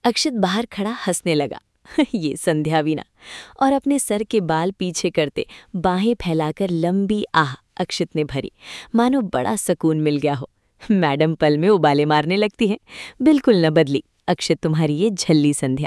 अक्षित बाहर खड़ा हंसने लगा। ये संध्या भी ना। और अपने सर के बाल पीछे करते बाहें फैलाकर लंबी आह अक्षित ने भरी, मानो बड़ा सुकून मिल गया हो। मैडम पल में उबाले मारने लगती हैं। बिल्कुल न बदली अक्षित तुम्हारी ये झल्ली संध्या।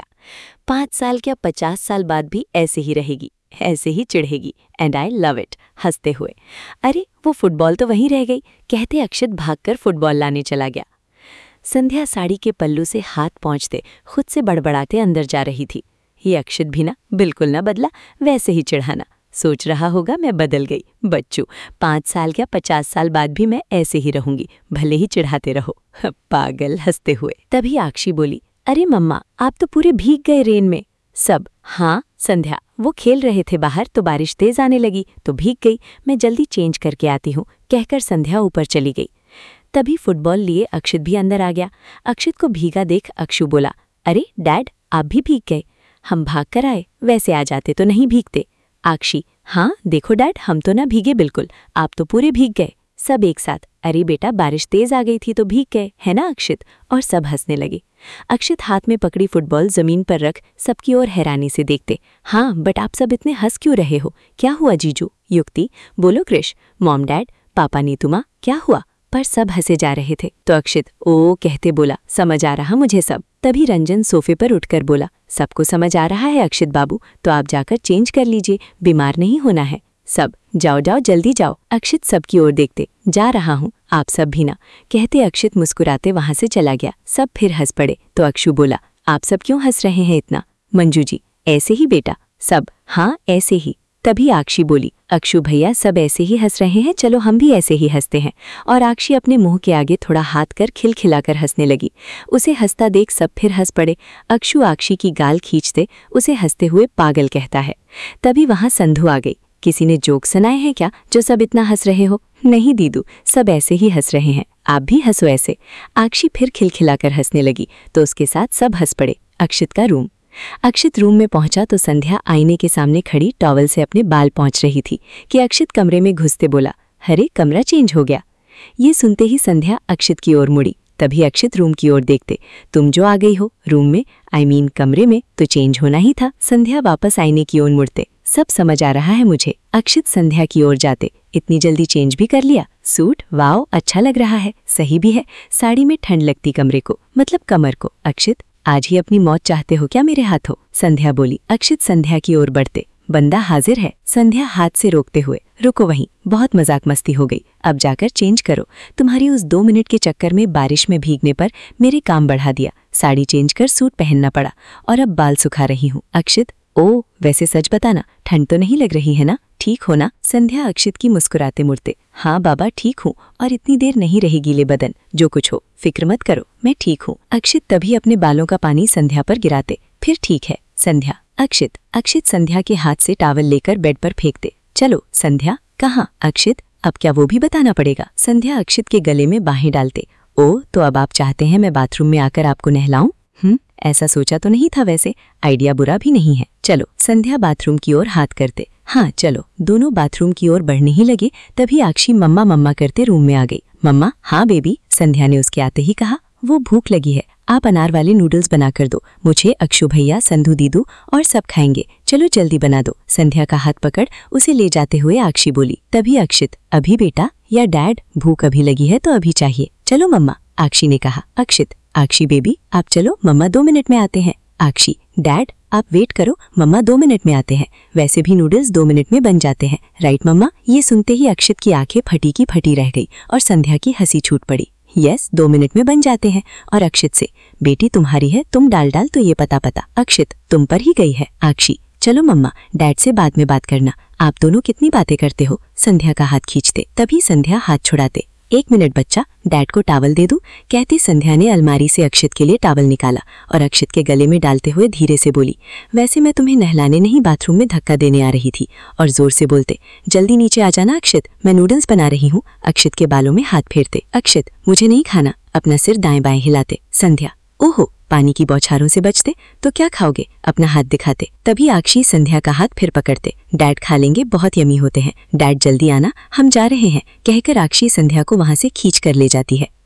5 साल क्या 50 साल बाद भी ऐसे ही रहेगी, ऐसे ही चिढ़ेगी। And I love it. हंसते हुए, अरे वो फुटबॉल तो वहीं रह गई, कहते अक्षित भागकर फुटबॉल लाने चला गया। संध्या साड़ी के पल्लू से हाथ पहुंचते खुद से बड़बड़ाते अंदर जा रही थी। ये अक्षित भी ना बिल्कुल न बदला, वैसे ही चिढ़ाना। सोच रहा होगा मैं बदल गई। बच्चू, 5 साल क्या 50 साल बाद भी मैं ऐसे ही रहूंगी, भले ही चिढ़ाते रहो। पागल, हंसते हुए। तभी आक्षी बोली, अरे मम्मा आप तो पूरे भीग गए रेन में। सब, हाँ संध्या, वो खेल रहे थे बाहर तो बारिश तेज आने लगी तो भीग गई। मैं जल्दी चेंज करके आती हूँ, कहकर संध्या ऊपर चली गई। तभी फुटबॉल लिए अक्षित भी अंदर आ गया। अक्षित को भीगा देख अक्षु बोला, अरे डैड आप भी भीग गए। हम भाग कर आए, वैसे आ जाते तो नहीं भीगते। आक्षी, हाँ देखो डैड हम तो ना भीगे बिल्कुल, आप तो पूरे भीग गए। सब एक साथ, अरे बेटा बारिश तेज आ गई थी तो भीग गए, है ना अक्षित। और सब हंसने लगे। अक्षित हाथ में पकड़ी फुटबॉल जमीन पर रख सबकी ओर हैरानी से देखते, हाँ बट आप सब इतने हंस क्यों रहे हो, क्या हुआ जीजू? युक्ति, बोलो कृष, मॉम डैड, पापा नीतुमा, क्या हुआ? पर सब हंसे जा रहे थे तो अक्षित ओ कहते बोला, समझ आ रहा मुझे सब। तभी रंजन सोफे पर उठकर बोला, सबको समझ आ रहा है अक्षित बाबू, तो आप जाकर चेंज कर लीजिए, बीमार नहीं होना है। सब, जाओ जाओ जल्दी जाओ। अक्षित सबकी ओर देखते, जा रहा हूँ, आप सब भी ना, कहते अक्षित मुस्कुराते वहां से चला गया। सब फिर हंस पड़े तो अक्षु बोला, आप सब क्यों हंस रहे हैं इतना? मंजू जी, ऐसे ही बेटा। सब, हाँ ऐसे ही। तभी आक्षी बोली, अक्षु भैया सब ऐसे ही हंस रहे हैं, चलो हम भी ऐसे ही हंसते हैं। और आक्षी अपने मुंह के आगे थोड़ा हाथ कर खिलखिलाकर हंसने लगी। उसे हंसता देख सब फिर हंस पड़े। अक्षु आक्षी की गाल खींचते उसे हंसते हुए पागल कहता है। तभी वहां संधू आ गई। किसी ने जोक सुनाए हैं क्या जो सब इतना हंस रहे हो? नहीं दीदू, सब ऐसे ही हंस रहे हैं, आप भी हंसो ऐसे। आक्षी फिर खिलखिलाकर हंसने लगी तो उसके साथ सब हंस पड़े। अक्षित का रूम। अक्षित रूम में पहुंचा तो संध्या आईने के सामने खड़ी टॉवल से अपने बाल पोंछ रही थी कि अक्षित कमरे में घुसते बोला, अरे कमरा चेंज हो गया। ये सुनते ही संध्या अक्षित की ओर मुड़ी। तभी अक्षित रूम की ओर देखते, तुम जो आ गई हो रूम में, आई मीन कमरे में, तो चेंज होना ही था। संध्या वापस आईने की ओर मुड़ते, सब समझ आ रहा है मुझे। अक्षित संध्या की ओर जाते, इतनी जल्दी चेंज भी कर लिया? सूट वाओ अच्छा लग रहा है, सही भी है, साड़ी में ठंड लगती कमरे को, मतलब कमर को। अक्षित, आज ही अपनी मौत चाहते हो क्या मेरे हाथों? संध्या बोली। अक्षित संध्या की ओर बढ़ते, बंदा हाजिर है। संध्या हाथ से रोकते हुए, रुको वहीं, बहुत मजाक मस्ती हो गई, अब जाकर चेंज करो। तुम्हारी उस 2 मिनट के चक्कर में बारिश में भीगने पर मेरे काम बढ़ा दिया, साड़ी चेंज कर सूट पहनना पड़ा और अब बाल सुखा रही हूँ। अक्षित, ओ वैसे सच बताना, ठंड तो नहीं लग रही है ना? ठीक हो ना? संध्या अक्षित की मुस्कुराते मुड़ते, हाँ बाबा ठीक हूँ, और इतनी देर नहीं रही गीले बदन, जो कुछ हो फिक्र मत करो, मैं ठीक हूँ। अक्षित तभी अपने बालों का पानी संध्या पर गिराते, फिर ठीक है संध्या। अक्षित, अक्षित संध्या के हाथ से टॉवल लेकर बेड पर फेंकते, चलो संध्या। कहाँ? अक्षित, अब क्या वो भी बताना पड़ेगा? संध्या अक्षित के गले में बाहें डालते, ओ तो अब आप चाहते हैं मैं बाथरूम में आकर आपको नहलाऊं? ऐसा सोचा तो नहीं था, वैसे आइडिया बुरा भी नहीं है, चलो। संध्या बाथरूम की ओर हाथ करते, हाँ चलो। दोनों बाथरूम की ओर बढ़ने ही लगे तभी आक्षी मम्मा मम्मा करते रूम में आ गई। मम्मा, हाँ बेबी, संध्या ने उसके आते ही कहा, वो भूख लगी है, आप अनार वाले नूडल्स बना कर दो, मुझे अक्षु भैया संधू दीदू और सब खाएंगे, चलो जल्दी बना दो। संध्या का हाथ पकड़ उसे ले जाते हुए आक्षी बोली। तभी अक्षित, अभी बेटा या डैड? भूख अभी लगी है तो अभी चाहिए, चलो मम्मा, आक्षी ने कहा। अक्षित, आक्षी बेबी आप चलो, मम्मा 2 मिनट में आते हैं। आक्षी, डैड आप वेट करो, मम्मा 2 मिनट में आते हैं, वैसे भी नूडल्स 2 मिनट में बन जाते हैं, राइट मम्मा? ये सुनते ही अक्षित की आंखें फटी की फटी रह गई और संध्या की हंसी छूट पड़ी। यस 2 मिनट में बन जाते हैं। और अक्षित से, बेटी तुम्हारी है, तुम डाल तो ये पता। अक्षित, तुम पर ही गई है। आक्षी, चलो मम्मा डैड से बाद में बात करना, आप दोनों कितनी बातें करते हो। संध्या का हाथ खींचते तभी संध्या हाथ छुड़ाते, 1 मिनट बच्चा, डैड को टॉवल दे दूं, कहती संध्या ने अलमारी से अक्षित के लिए टॉवल निकाला और अक्षित के गले में डालते हुए धीरे से बोली, वैसे मैं तुम्हें नहलाने नहीं बाथरूम में धक्का देने आ रही थी। और जोर से बोलते, जल्दी नीचे आ जाना अक्षित, मैं नूडल्स बना रही हूँ। अक्षित के बालों में हाथ फेरते, अक्षित मुझे नहीं खाना, अपना सिर दाएं बाएं हिलाते। संध्या, ओहो पानी की बौछारों से बचते, तो क्या खाओगे, अपना हाथ दिखाते। तभी आक्षी संध्या का हाथ फिर पकड़ते, डैड खा लेंगे, बहुत यमी होते हैं, डैड जल्दी आना, हम जा रहे हैं, कहकर आक्षी संध्या को वहां से खींच कर ले जाती है।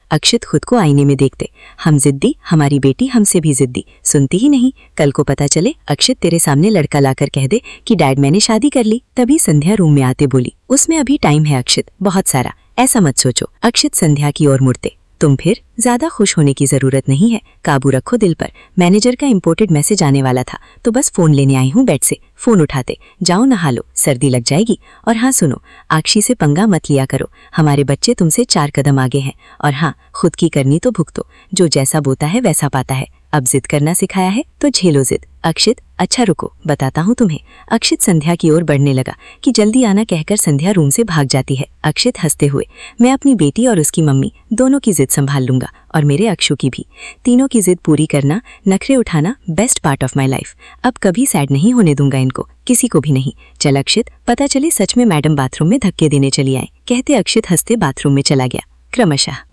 अक्षित खुद को आईने में देखते। हम जिद्दी, हमारी बेटी हमसे भी जिद्दी, सुनती ही नहीं। कल को पता चले अक्षित तेरे सामने लड़का लाकर कह दे कि डैड मैंने शादी कर ली। तभी संध्या रूम में आते बोली, उसमें अभी टाइम है अक्षित, बहुत सारा, ऐसा मत सोचो। अक्षित संध्या की ओर मुड़ते, तुम फिर ज्यादा खुश होने की जरूरत नहीं है, काबू रखो दिल पर। मैनेजर का इंपोर्टेड मैसेज आने वाला था तो बस फोन लेने आई हूँ बेड से। फोन उठाते, जाओ नहा लो, सर्दी लग जाएगी। और हाँ सुनो, आक्षी से पंगा मत लिया करो, हमारे बच्चे तुमसे 4 कदम आगे हैं। और हाँ, खुद की करनी तो भुगतो, जो जैसा बोता है वैसा पाता है। अब जिद करना सिखाया है तो झेलो जिद। अक्षित, अच्छा रुको, बताता हूँ तुम्हें। अक्षित संध्या की ओर बढ़ने लगा कि जल्दी आना कहकर संध्या रूम से भाग जाती है। अक्षित हंसते हुए, मैं अपनी बेटी और उसकी मम्मी दोनों की जिद संभाल लूंगा, और मेरे अक्षु की भी। तीनों की जिद पूरी करना, नखरे उठाना best part of my life. अब कभी सैड नहीं होने दूंगा इनको, किसी को भी नहीं। चल अक्षित, पता चले सच में मैडम बाथरूम में धक्के देने चली आए। कहते अक्षित हंसते बाथरूम में चला गया। क्रमशः